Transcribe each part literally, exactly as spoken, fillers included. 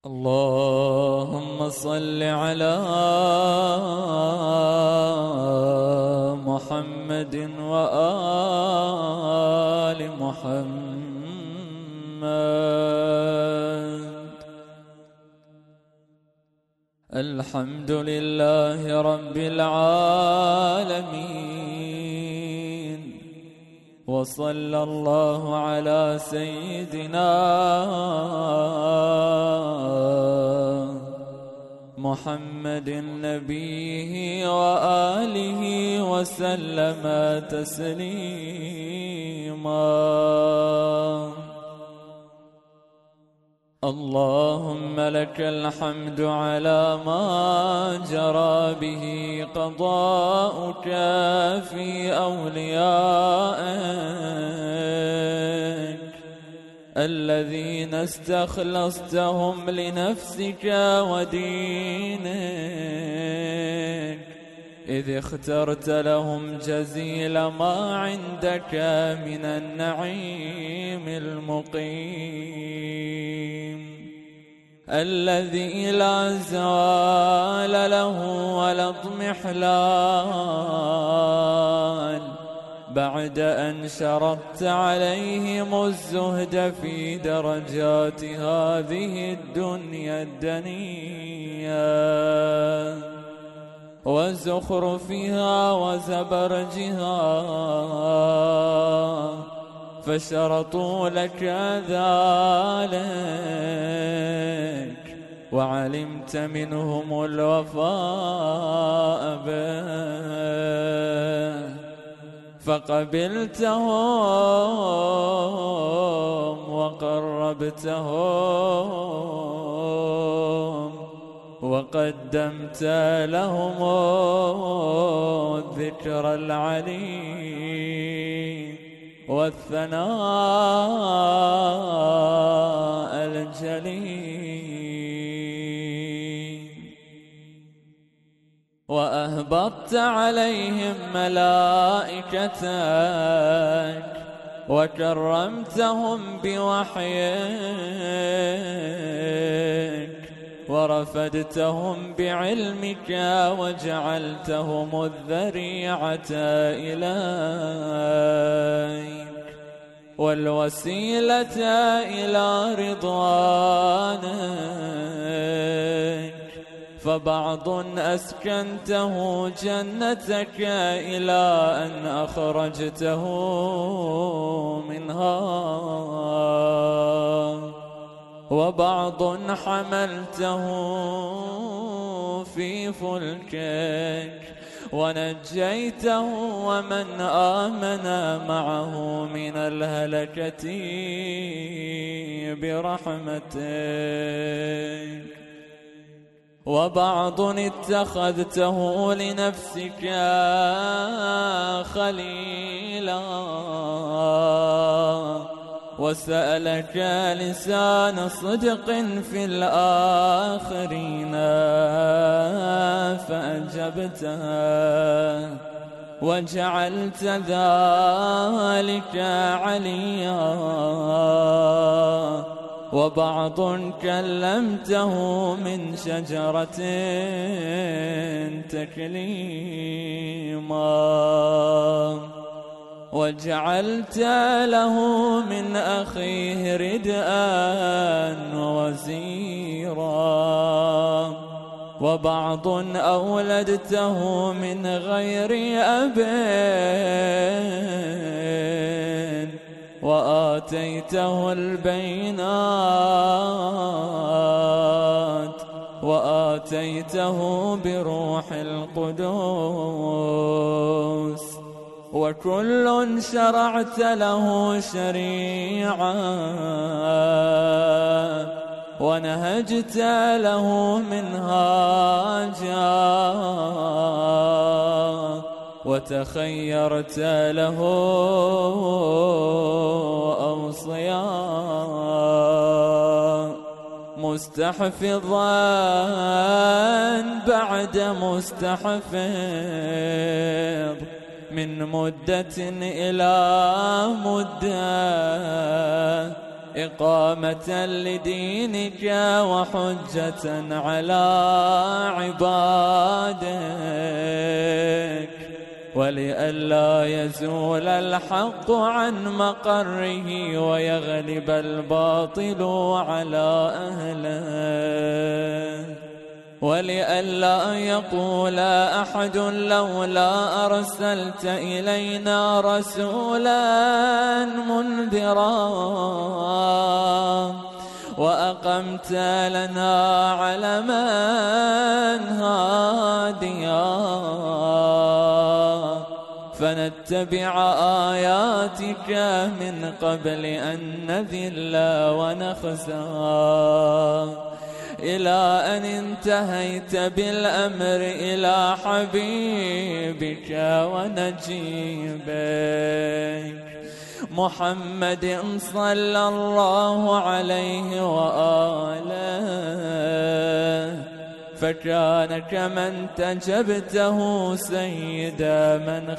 اللهم صل على محمد وآل محمد. الحمد لله رب العالمين، وصلى الله على سيدنا محمد نبيه وآله وسلم تسليما. اللهم لك الحمد على ما جرى به قضاؤك في أوليائك الذين استخلصتهم لنفسك ودينك، إذ اخترت لهم جزيل ما عندك من النعيم المقيم الذي لا زوال له ولا اضمحلال، بعد أن شرطت عليهم الزهد في درجات هذه الدنيا الدنيا وزخرفها وزبرجها، فشرطوا لك ذلك وعلمت منهم الوفاء به، فقبلتهم وقربتهم وقدمت لهم الذكر العلي والثناء الجليل، وأهبطت عليهم ملائكتك وكرمتهم بوحيك ورفدتهم بعلمك وجعلتهم الذريعة إليك والوسيلة إلى رضوانك، فبعض أسكنته جنتك إلى أن أخرجته منها، وبعض حملته في فلكك ونجيته ومن آمن معه من الهلكة برحمتك، وبعض اتخذته لنفسك خليلا وسألك لسان صدق في الآخرين فأجبتها وجعلت ذلك عليا، وبعض كلمته من شجرة تكليما، وجعلت له من أخيه ردءا ووزيرا، وبعض أولدته من غير أب وآتيته البينات وآتيته بروح القدوس، وكل شرعت له شريعة ونهجت له منهاجا وتخيرت له أوصيا، مستحفظا بعد مستحفظ من مدة إلى مدة، إقامة لدينك وحجة على عبادك، ولئلا يزول الحق عن مقره ويغلب الباطل على أهله، ولئلا يقول أحد لولا أرسلت إلينا رسولا منذرا وأقمت لنا علما هاديا فنتبع آياتك من قبل أن نذل ونخزى، إلى أن انتهيت بالأمر إلى حبيبك ونجيبك محمد صلى الله عليه وآله، فكان كمن تجبته سيد من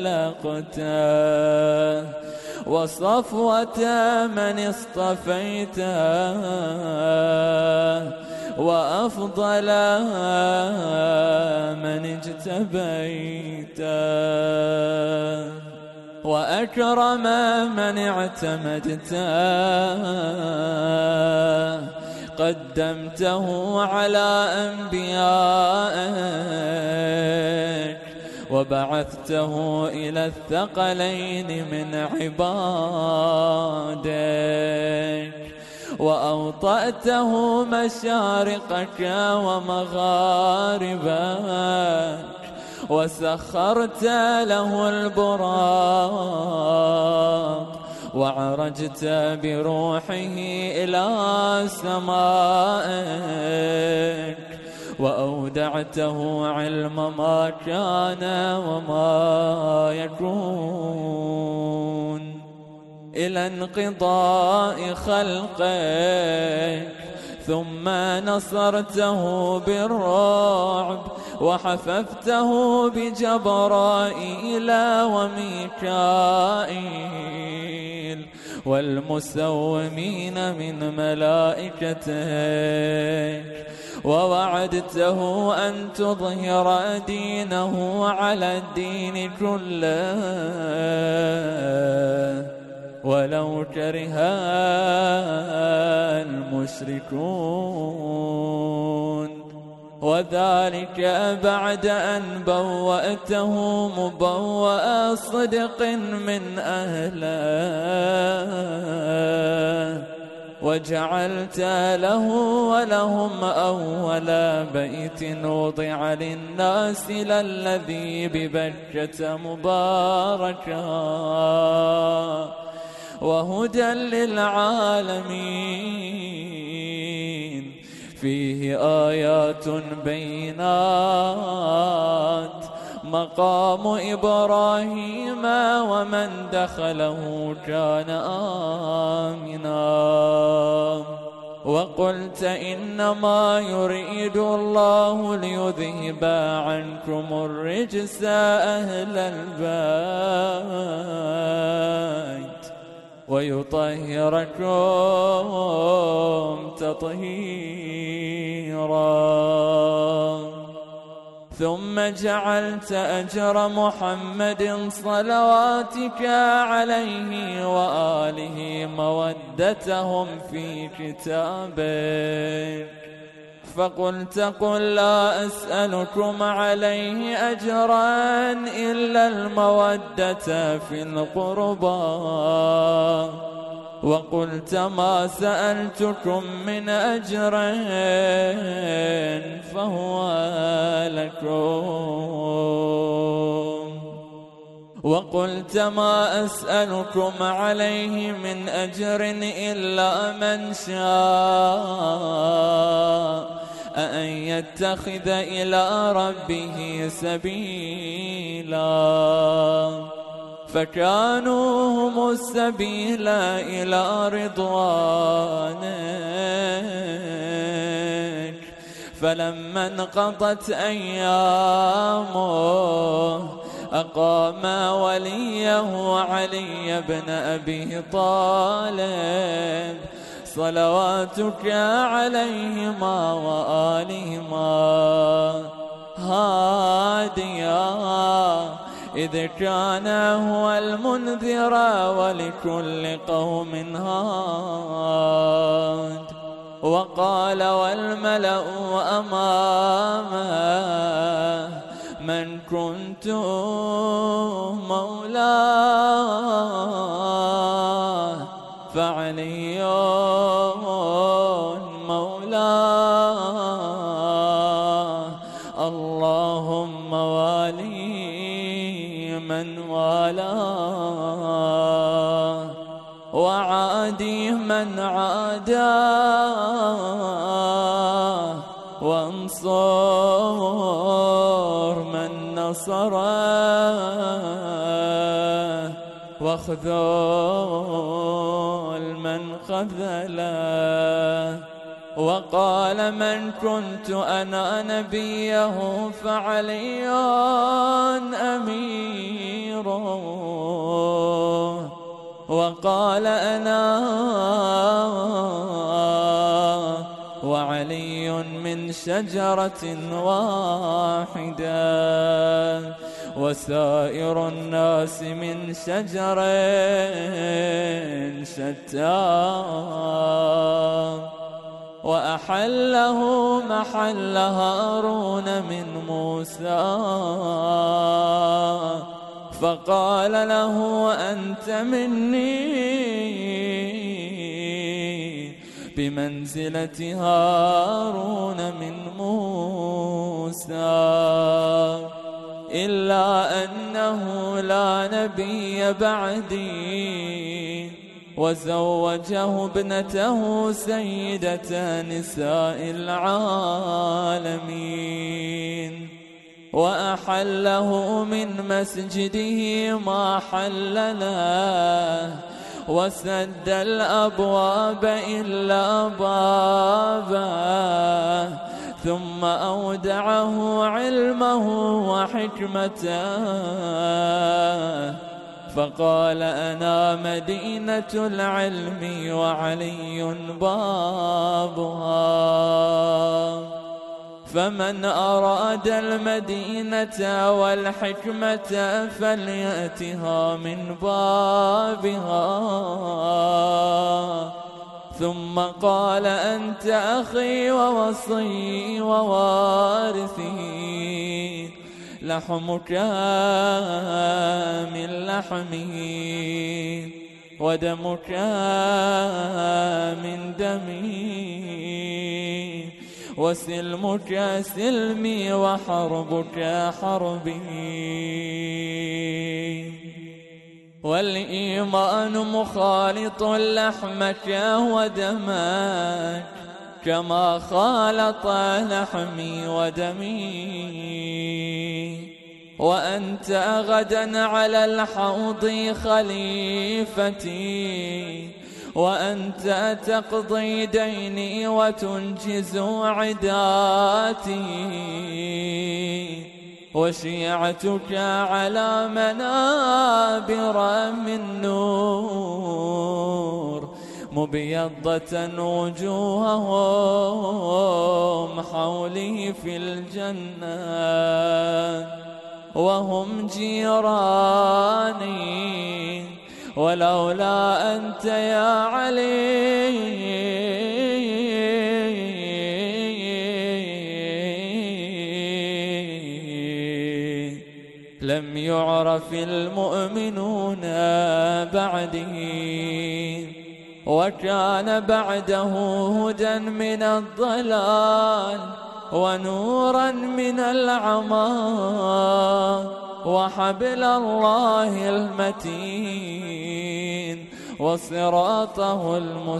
خلقته وصفوة من اصطفيته وأفضل من اجتبيته وأكرم من اعتمدته، قدمته على أنبيائك وبعثته إلى الثقلين من عبادك، وأوطأته مشارقك ومغاربك، وسخرت له البراق، وعرجت بروحه إلى سمائك، وأودعته علم ما كان وما يكون إلى انقضاء خلقك، ثم نصرته بالرعب وحففته بجبرائيل وميكائيل والمسومين من ملائكتك، ووعدته أن تظهر دينه على الدين كله ولو كره المشركون، وذلك بعد أن بوأته مبوأ صدق من أهله، وجعلت له ولهم أول بيت وضع للناس للذي ببكة مباركا وهدى للعالمين، فيه آيات بينات مقام إبراهيم ومن دخله كان آمنا. وقلت إنما يريد الله ليذهب عنكم الرجس أهل البيت ويطهركم تطهيرا. ثم جعلت أجر محمد صلواتك عليه وآله مودتهم في كتابك، فقلت قل لا أسألكم عليه أجرا إلا المودة في القربى، وقلت ما سألتكم من أجر فهو لكم، وقلت ما أسألكم عليه من أجر إلا من شاء أن يتخذ إلى ربه سبيلا، فكانوا هم السبيل إلى رضوانك. فلما انقضت أيامه أقام وليه علي بن أبي طالب صلواتك عليهما وآلهما هاديا، إذ كان هو المنذر ولكل قوم هاد. وقال والملأ أمامه من كنت مولاه فعلي مولاه، اللهم والي من والاه وعادي من عاداه، وانصر من نصره، واخذل من خذله. وقال من كنت أنا نبيه فعلي أميره، وقال أنا وعلي من شجرة واحدة، وسائر الناس من شجر شتى. وأحله محل هارون من موسى، فقال له أنت مني بمنزلة هارون من موسى، إلا أنه لا نبي بعدي، وزوجه ابنته سيدة نساء العالمين، وأحله من مسجده ما حل له، وسد الأبواب إلا بابه، ثم أودعه علمه وحكمته، فقال أنا مدينة العلم وعلي بابها، فمن أراد المدينة والحكمة فليأتها من بابها. ثم قال أنت أخي ووصي ووارثي، لحمك من لحمي ودمك من دمي، وسلمك سلمي وحربك حربي، والإيمان مخالط لحمك ودمك كما خالط لحمي ودمي، وأنت غدا على الحوض خليفتي، وأنت تقضي ديني وتنجز عداتي، وشيعتك على منابر من نور مبيضة وجوههم حولي في الجنة، وهم جيراني، ولولا أنت يا علي لم يعرف المؤمنون بعده، وكان بعده هدى من الضلال ونورا من العمى، وحبل الله المتين وصراطه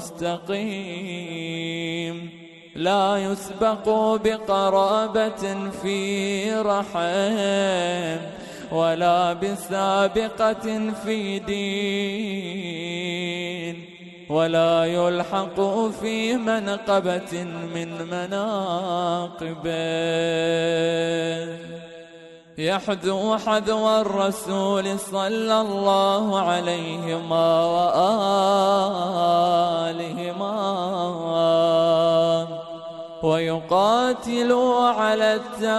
المستقيم، لا يسبق بقرابة في رحم ولا بسابقة في دين، ولا يلحق في منقبة من مناقبه. يحذو حذو الرسول صلى الله عليهما وآلهما ويقاتلوا على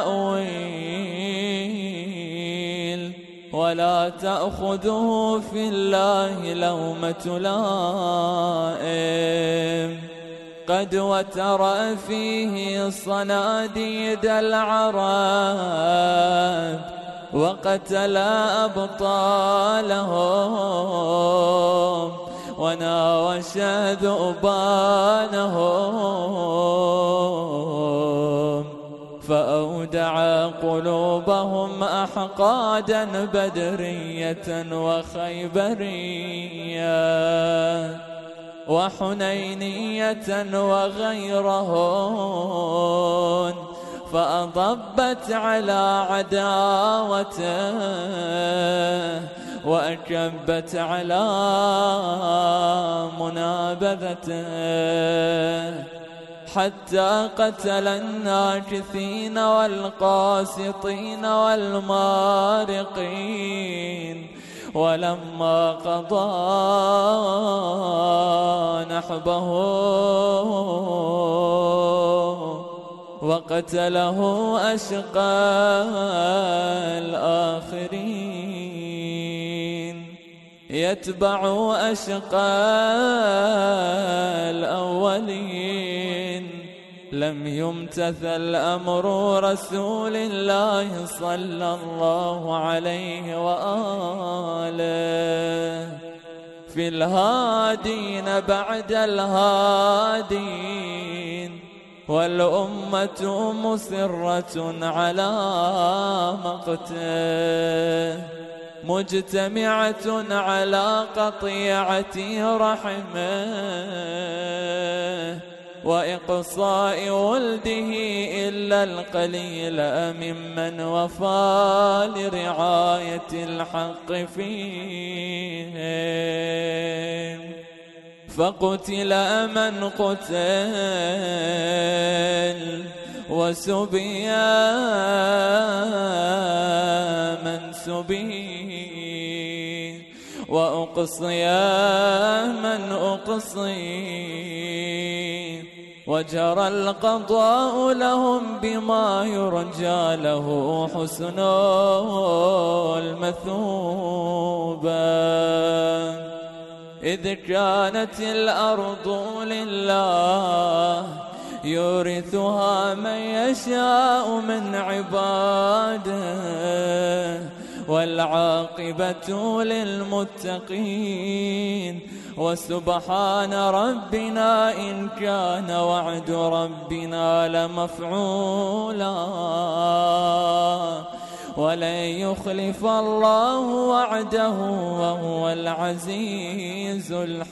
التأويل ولا تأخذه في الله لومة لائم قد وتر فيه صناديد العرب وقتل أبطالهم وناوش ذؤبانهم فأودع قلوبهم أحقادا بدرية وخيبرية وحنينية وغيرهن فأضبت على عداوته وأكبت على منابذته حتى قتل الناكثين والقاسطين والمارقين ولما قضى نحبه وقتله أشقى الآخرين يتبع أشقى الأولين لم يمتثل أمر رسول الله صلى الله عليه وآله في الهادين بعد الهادين والأمة مصرة على مقته مجتمعة على قطيعة رحمه وإقصاء ولده إلا القليل ممن وفى لرعاية الحق فيهم فقتل من قتل وسبي من سبي وأقصي من أقصي وجرى القضاء لهم بما يرجى له حسن المثوبة إذ كانت الأرض لله يورثها من يشاء من عباده والعاقبة للمتقين وسبحان ربنا إن كان وعد ربنا لمفعولا ولن يخلف الله وعده وهو العزيز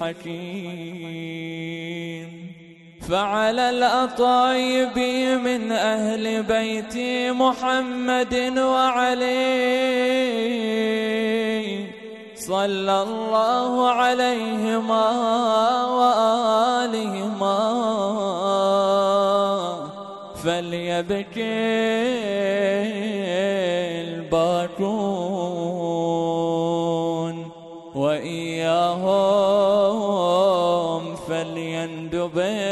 الحكيم فعلى الأطايب من أهل بيت محمد وعلي صلى الله عليهما وآلهما فليبكي الباكون وإياهم فليندب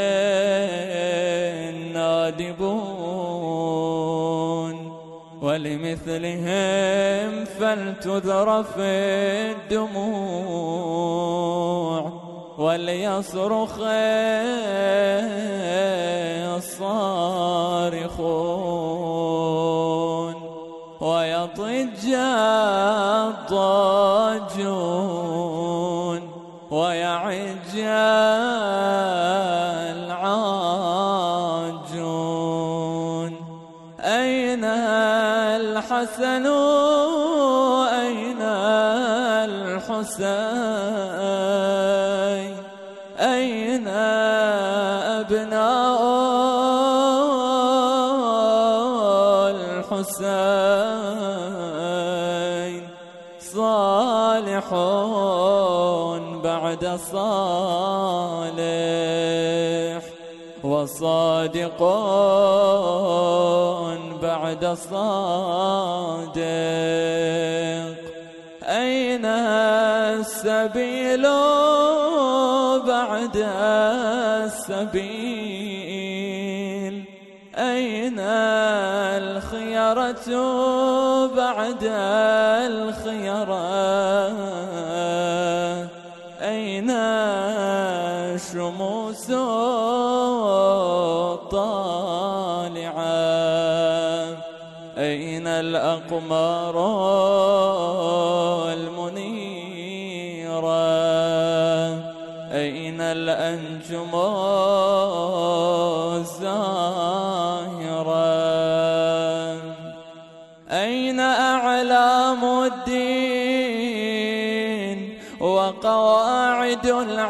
النادبون ولمثلهم فلتذرف الدموع وليصرخ الصارخون ويضج الضاجون ويعج العاجون أين الحسن أين الحسين أين أبناء الحسين صالحون بعد صالح وصالح صادق بعد الصادق. أين السبيل بعد السبيل؟ أين الخيرة بعد الخيرة؟ أين الشموس الطالعة؟ أين الأقمار المنيرة؟ أين الأنجم الزاهرة؟ أين أعلام الدين وقواعد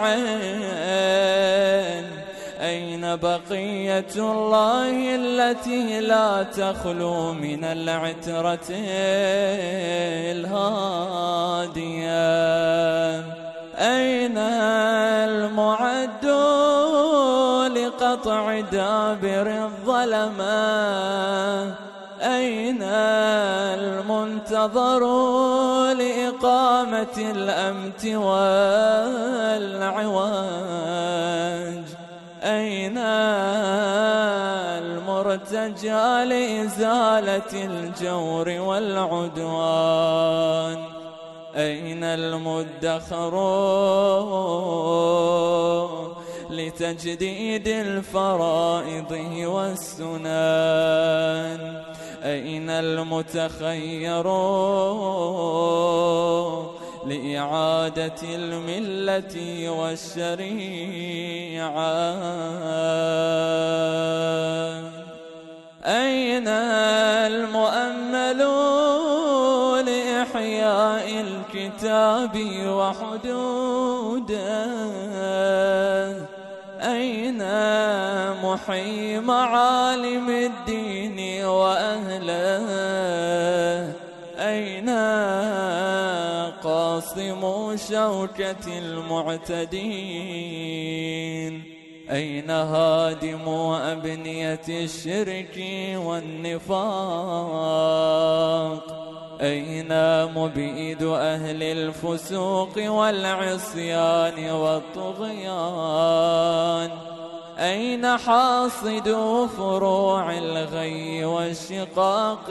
العين؟ أين بقية الله التي لا تخلو من العترة الهادية؟ أين المعد لقطع دابر الظلمة؟ أين المنتظر لإقامة الأمت والعواج؟ أين المرتجى لإزالة الجور والعدوان؟ أين المدخر لتجديد الفرائض والسنن؟ أين المتخير لإعادة الملة والشريعة؟ أين المؤمل لإحياء الكتاب وحدوده؟ أين محيي معالم الدين وأهله؟ أين قاصم شوكة المعتدين؟ أين هادم أبنية الشرك والنفاق؟ أين مبيد أهل الفسوق والعصيان والطغيان؟ أين حاصد فروع الغي والشقاق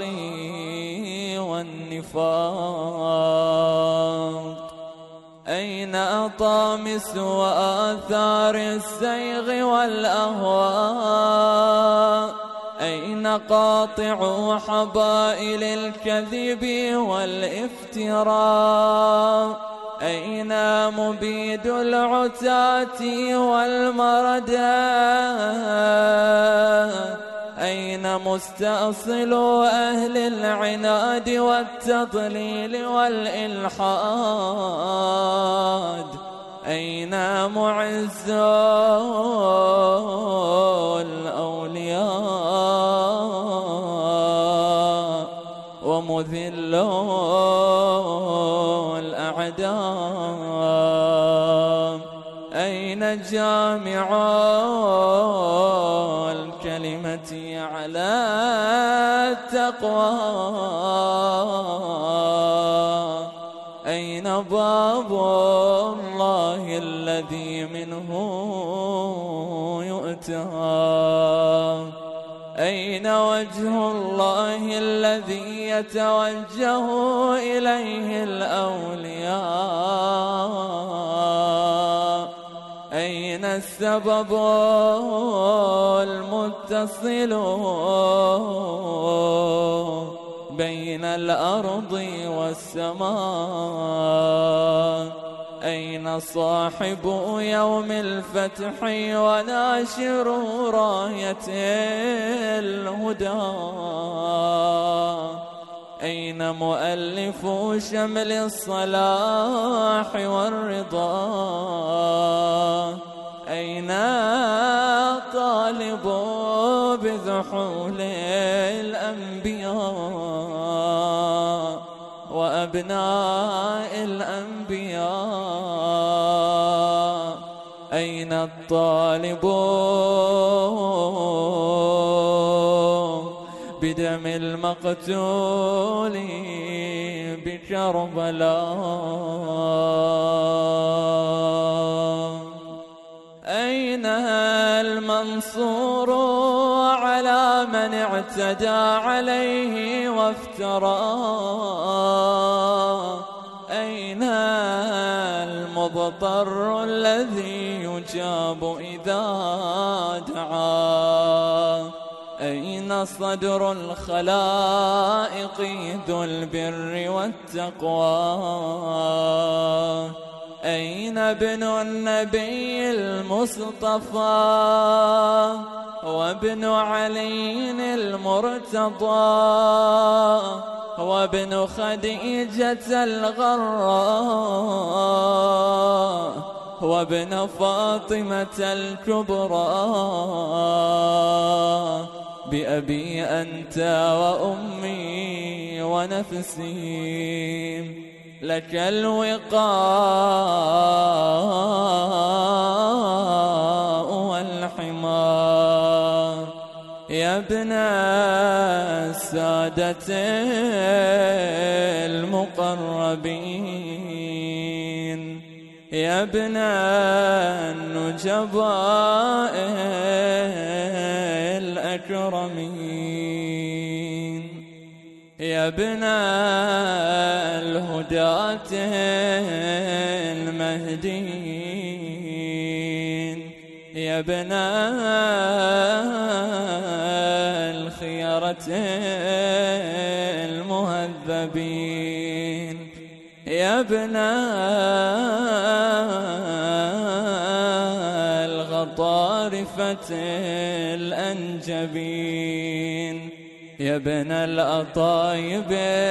والنفاق؟ أين أطامس وآثار الزيغ والأهواء؟ أين قاطع حبائل الكذب والافتراء؟ أين مبيد العتاة والمردى؟ أين مستأصل أهل العناد والتضليل والإلحاد؟ أين معز الأولياء ومذل الأعداء؟ أين جامع الكلمة على التقوى؟ أين باب الله الذي منه يؤتى؟ أين وجه الله الذي يتوجه إليه الأولياء؟ أين السبب المتصل بين الأرض والسماء؟ أين صاحب يوم الفتح وناشر راية الهدى؟ أين مؤلف شمل الصلاح والرضا؟ أين طالب بذحول الأنبياء وأبناء الأنبياء؟ أين الطالب بدم المقتول بكربلاء. أين المنصور على من اعتدى عليه وافترى؟ أين المضطر الذي يجاب إذا دعا؟ أين صدر الخلائق ذو البر والتقوى؟ أين ابن النبي المصطفى وابن علي المرتضى وابن خديجة الغراء وابن فاطمة الكبرى؟ بأبي أنت وأمي ونفسي لك الوقاء والحمار. يا ابن السادة المقربين، يا ابن النجباء الأكرمين، يا ابن الهداة المهديين، يا ابن الخيرة المهذبين، يا ابن الغطارفة الأنجبين، يا ابن الأطايب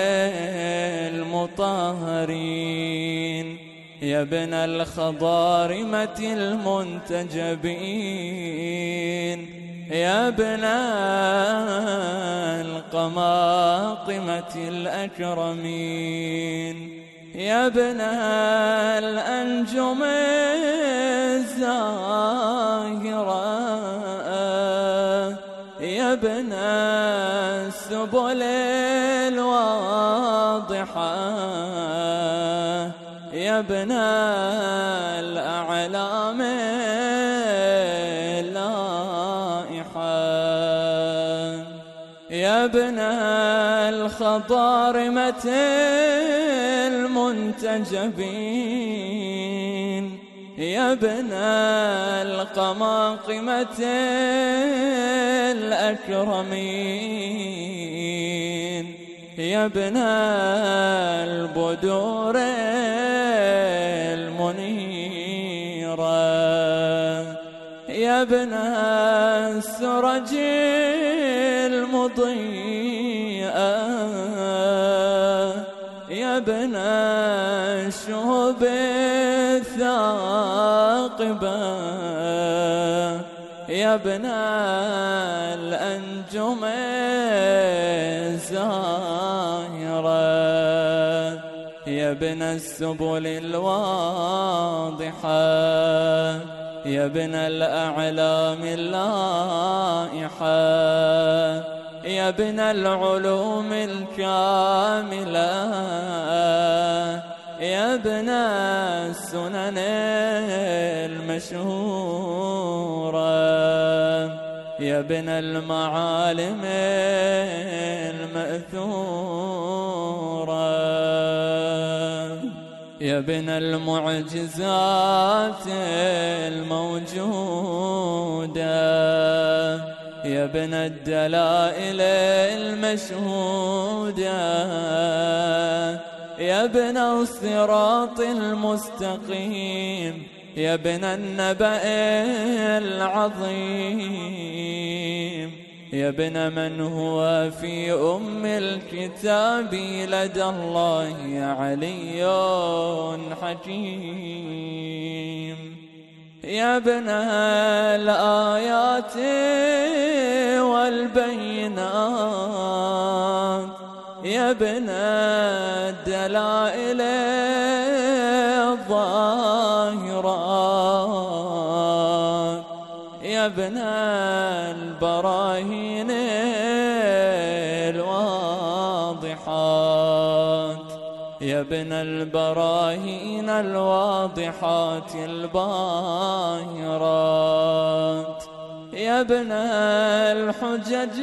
المطهرين، يا ابن الخضارمة المنتجبين، يا ابن القماقمة الأكرمين، يا ابن الأنجم الزاهرة، يا ابن السبل الواضحة، يا ابن الأعلام اللائحة، يا ابن الخضارمة المنتجبين، يا ابن القماقمة الأكرمين، يا ابن البدور المنيرة، يا ابن السرج المضيئة، يا ابن الشهب الثاقبة، يا ابن الأنجم الزاهرة، يا ابن السبل الواضحة، يا ابن الأعلام اللائحة، يا ابن العلوم الكاملة، يا ابن السنن المشهورة، يا ابن المعالم المأثورة، يا ابن المعجزات الموجودة، يا ابن الدلائل المشهودة، يا ابن الصراط المستقيم، يا ابن النبأ العظيم، يا ابن من هو في أم الكتاب لدى الله علي حكيم، يا ابن الآيات والبينات، يا ابن الدلائل الظاهرات، يا ابن البراهين الواضحات يا ابن البراهين الواضحات الباهرات يا ابن الحجج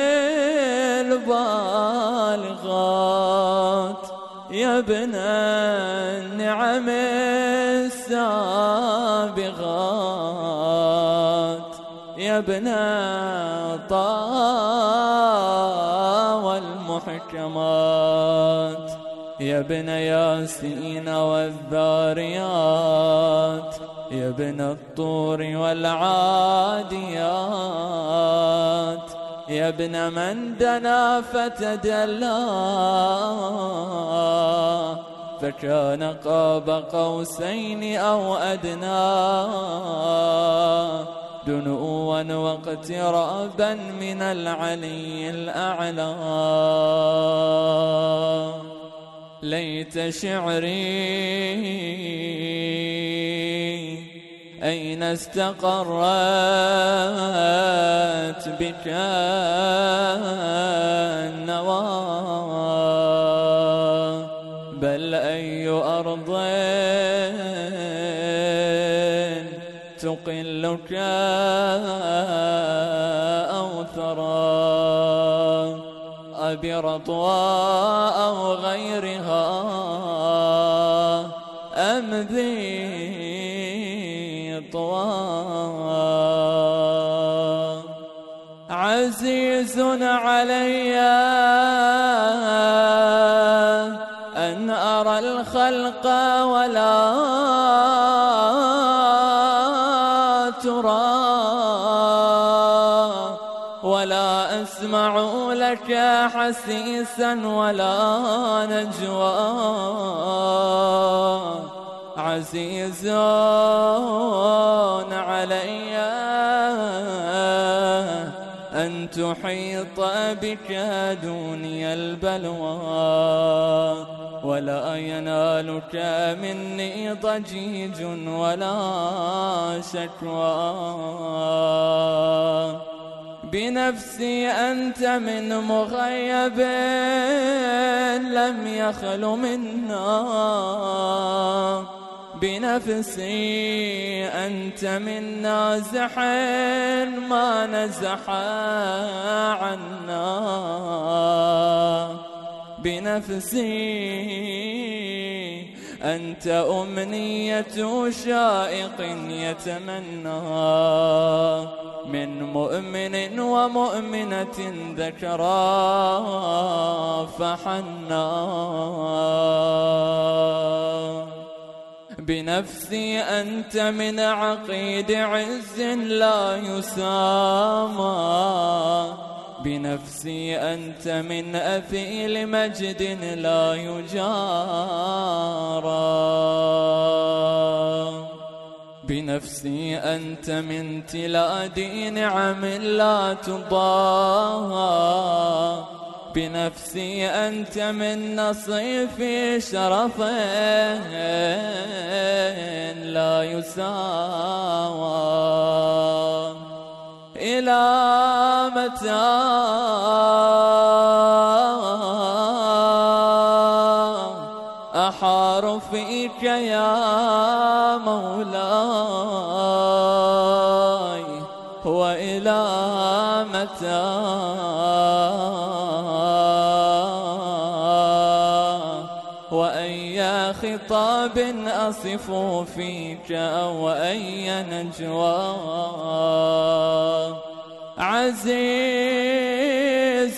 البالغات يا ابن النعم السابغات يا ابن الطا والمحكمات يا ابن ياسين والذاريات يا ابن الطور والعاديات يا ابن من دنا فتدلى فكان قاب قوسين أو أدنى دنوا واقترابا من العلي الأعلى ليت شعري أين استقرت بك النوى بل أي أرض تقلك أو ثرى أبي رطوى أو غيرها أم ذي طوى عزيز علي أن أرى الخلق ولا ترى ولا أسمع لك حسيسا ولا نجوى عزيز علي أن تحيط بك دوني البلوى ولا ينالك مني ضجيج ولا شكوى بنفسي أنت من مغيب لم يخل منا بنفسي أنت من نازح ما نزح عنا بنفسي أنت أمنية شائق يتمنى من مؤمن ومؤمنة ذكرى فحنا بنفسي أنت من عقيد عز لا يسامى بنفسي أنت من أثيل مجد لا يجارى بنفسي أنت من تلادي نعم لا تضاهى بنفسي أنت من نصيف شرف لا يساوى إلى متى أحار فيك يا مولاي وإلى متى وأي خطاب أصف فيك أو أي نجوى عزيز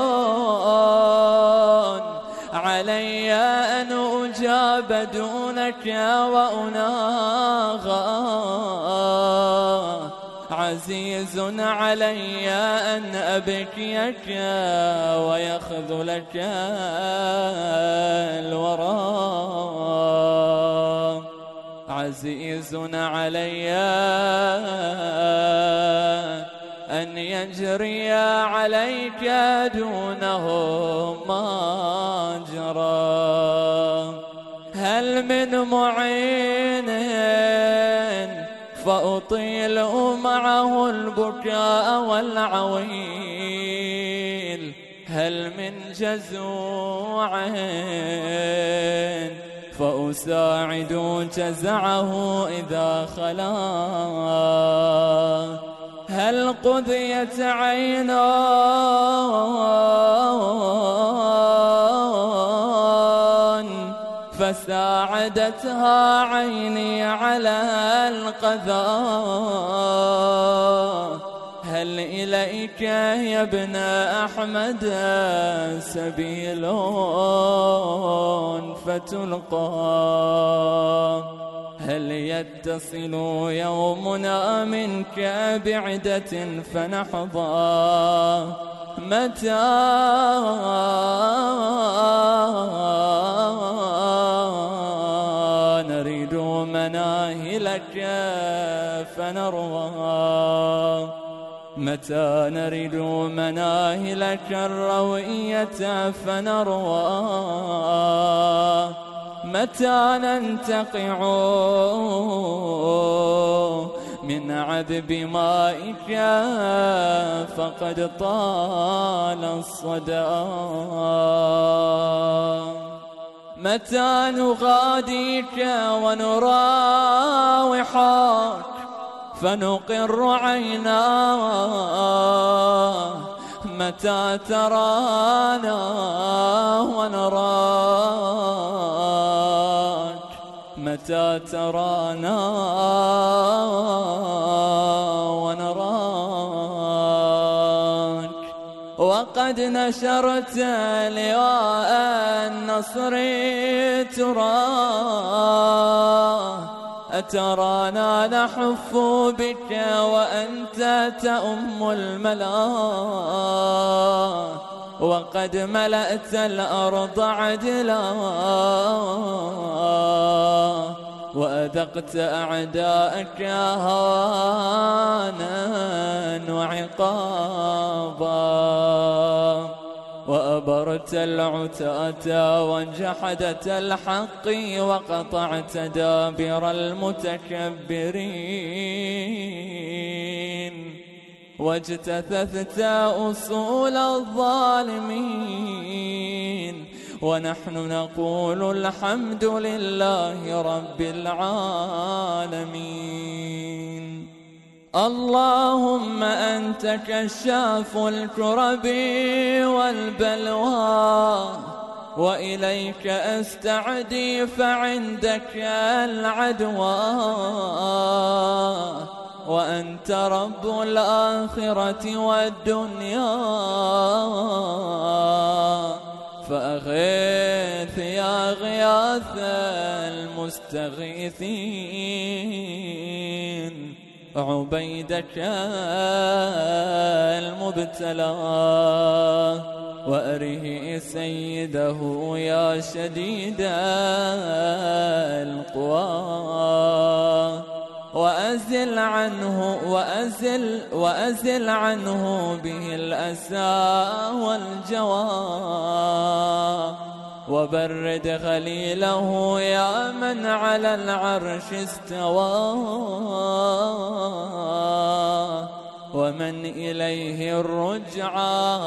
علي أن أجاب دونك وأناغى عزيز علي أن أبكيك ويخذلك الورى عزيز علي أن يجري عليك دونه ما جرى هل من معين فأطيل معه البكاء والعويل. هل من جزوع فأساعد جزعه إذا خلا. هل قضيت عينان فساعدتها عيني على القضاء. هل إليك يا ابن أحمد سبيل فتلقى. هل يتصل يومنا منك بعدة فنحظى. متى نريد مناهلك فنروى. متى نريد مناهلك الروية فنروى. متى ننتقع من عذب مائك فقد طال الصدى. متى نغاديك ونراوحك فنقر عيناه. متى ترانا ونراك. متى ترانا ونراك. وقد نشرت لواء النصر تراه. أترانا نحف بك وأنت تأم الملا. وقد ملأت الأرض عدلا وأذقت أعداءك هوانا وعقابا. وأبرت العتاة وجحدت الحق وقطعت دابر المتكبرين. واجتثثت أصول الظالمين. ونحن نقول الحمد لله رب العالمين. اللهم أنت كشاف الكرب والبلوى. وإليك أستعدي فعندك العدوى. وأنت رب الآخرة والدنيا. فأغيث يا غياث المستغيثين عبيدك المبتلى. وأره سيده يا شديد القوى. وأزل عنه وأزل وأزل عنه به الأسى والجوى. وبرد خليله يا من على العرش استوى. ومن إليه الرجعى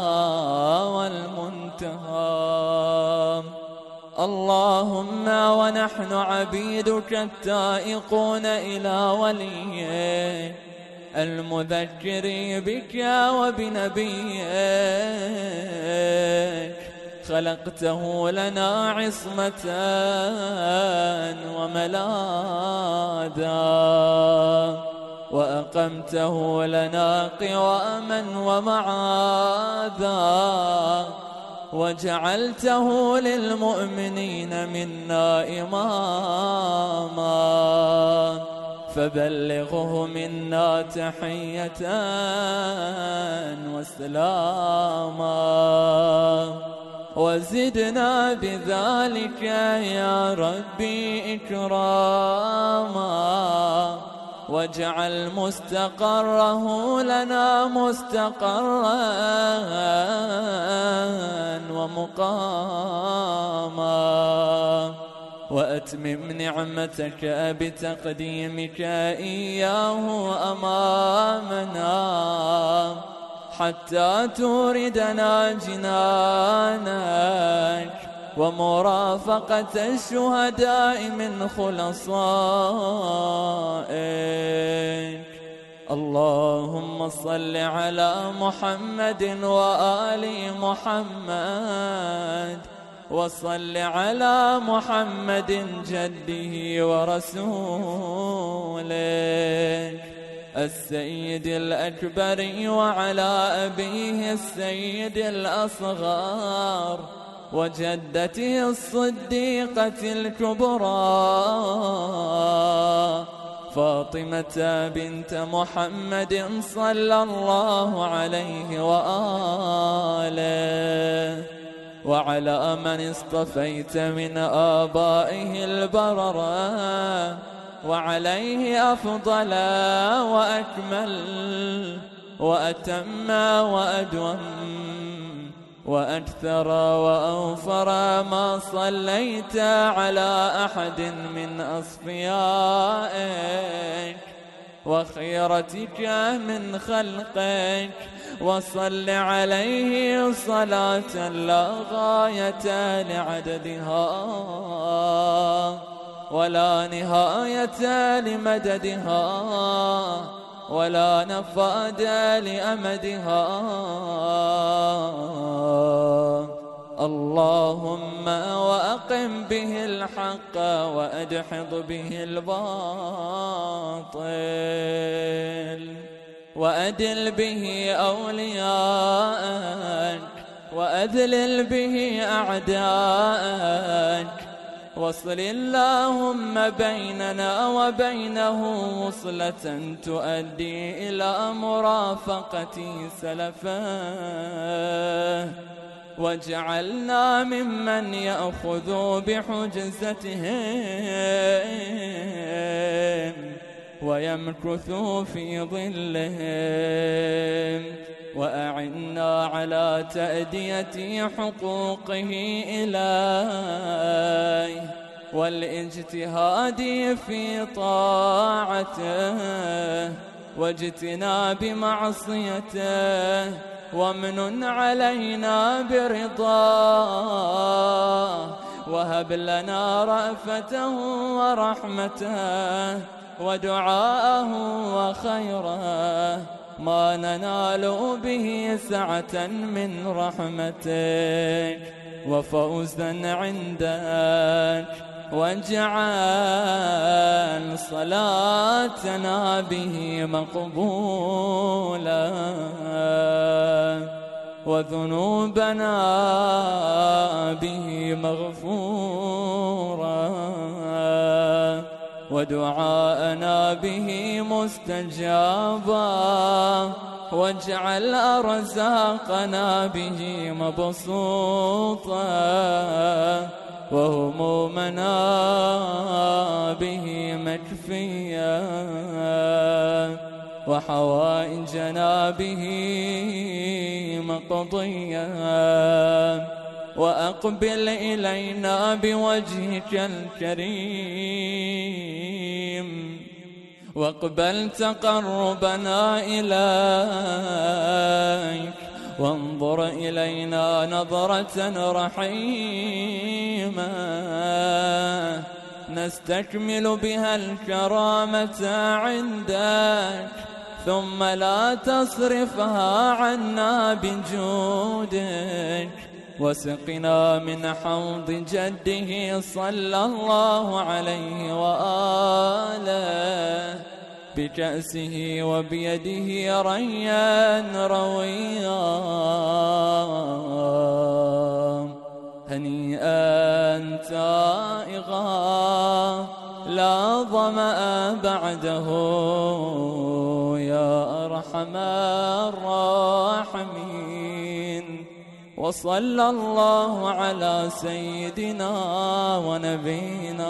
والمنتهى. اللهم ونحن عبيدك التائقون إلى وليك المذكر بك وبنبيك. خلقته لنا عصمة وملاذا. وأقمته لنا قواما ومعاذا. وجعلته للمؤمنين منا إماما. فبلغه منا تحية وسلاما. وزدنا بذلك يا ربي إكراما. واجعل مستقره لنا مستقرا ومقاما. وأتمم نعمتك بتقديمك إياه أمامنا حتى توردنا جنانك ومرافقة الشهداء من خلصائك. اللهم صل على محمد وآل محمد، وصل على محمد جده ورسولك السيد الأكبر وعلى أبيه السيد الأصغر وجدته الصديقة الكبرى فاطمة بنت محمد صلى الله عليه وآله، وعلى من اصطفيت من آبائه البررة، وعليه أفضل وأكمل وأتم وأدوم وأكثر وأوفر ما صليت على أحد من أصفيائك وخيرتك من خلقك، وصل عليه صلاة لا غاية لعددها ولا نهاية لمددها ولا نفاد لأمدها. اللهم وأقم به الحق وأدحض به الباطل، وأدل به أولياءك، وأذلل به أعداءك، واصل اللهم بيننا وبينه وصلة تؤدي إلى مرافقة سلفه، واجعلنا ممن يأخذ بحجزتهم ويمكث في ظلهم، وأعنا على تأدية حقوقه إليه والاجتهاد في طاعته واجتناب معصيته، ومن علينا برضاه، وهب لنا رأفته ورحمته ودعاءه وخيره ما ننال به سعة من رحمتك وفوزا عندك، واجعل صلاتنا به مقبولا وذنوبنا به مغفورا ودعاءنا به مستجابا، واجعل أرزاقنا به مبسوطا وهمومنا به مكفيا وحوائجنا به مقضيا، وأقبل إلينا بوجهك الكريم، واقبل تقربنا إليك، وانظر إلينا نظرة رحيمة نستكمل بها الكرامة عندك، ثم لا تصرفها عنا بجودك، وسقنا من حوض جده صلى الله عليه وآله بكأسه وبيده ريا رويا، هنيئا تائغا لا ظمأ بعده يا أرحم الراحمين. وصلى الله على سيدنا ونبينا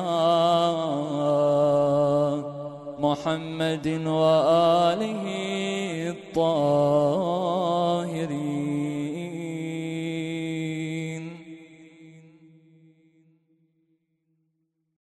محمد وآله الطاهرين.